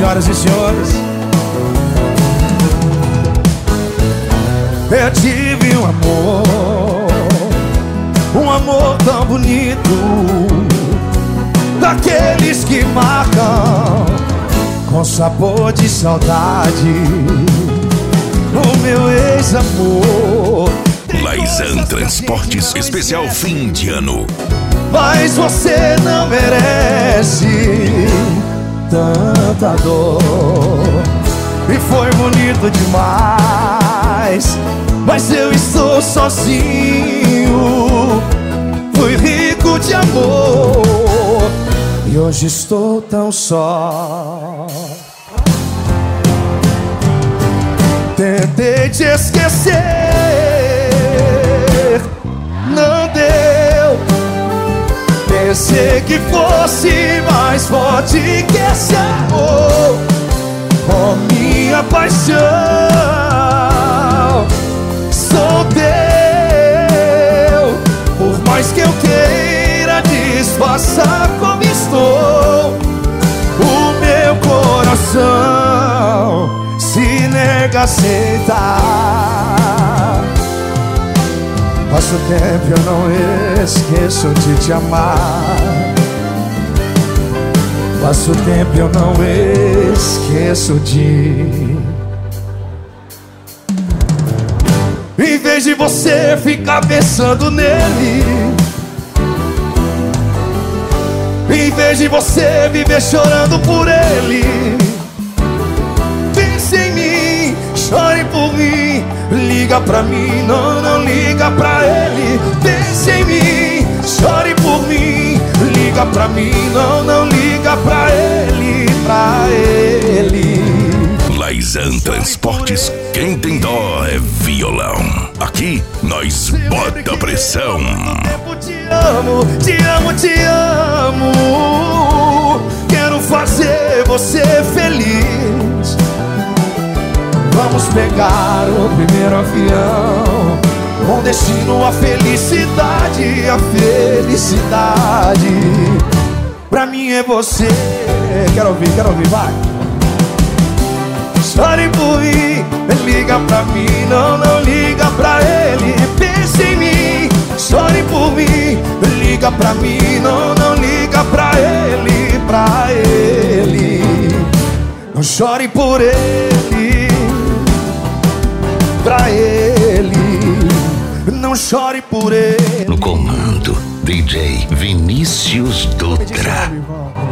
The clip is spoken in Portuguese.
senhoras e senhores, eu tive um amor tão bonito, daqueles que marcam com sabor de saudade. O meu ex-amor Laizan Transportes, especial fim de ano. Mas você não merece tanta dor. E foi bonito demais, mas eu estou sozinho. Fui rico de amor e hoje estou tão só. Tentei te esquecer, não deu. Pensei que fosse mais forte que esse amor, oh minha paixão. Sou teu, por mais que eu queira disfarçar como estou. O meu coração se nega a aceitar. Passa o tempo e eu não esqueço de te amar. Passa o tempo e eu não esqueço de... Em vez de você ficar pensando nele, em vez de você viver chorando por ele, pense em mim, chore por mim, liga pra mim, não liga pra ele. Pense em mim, chore por mim, liga pra mim, não liga pra ele, pra ele. Laizan Transportes, quem tem dó é violão. Aqui nós bota pressão. Te amo, te amo, te amo. Quero fazer você feliz. Vamos pegar o primeiro avião com destino à felicidade, a felicidade. Pra mim é você. Quero ouvir, vai. Chore por mim, liga pra mim, não liga pra ele. Pense em mim, chore por mim, liga pra mim, não liga pra ele, pra ele. Não chore por ele, pra ele, não chore por ele. No comando, DJ Vinícius Dutra.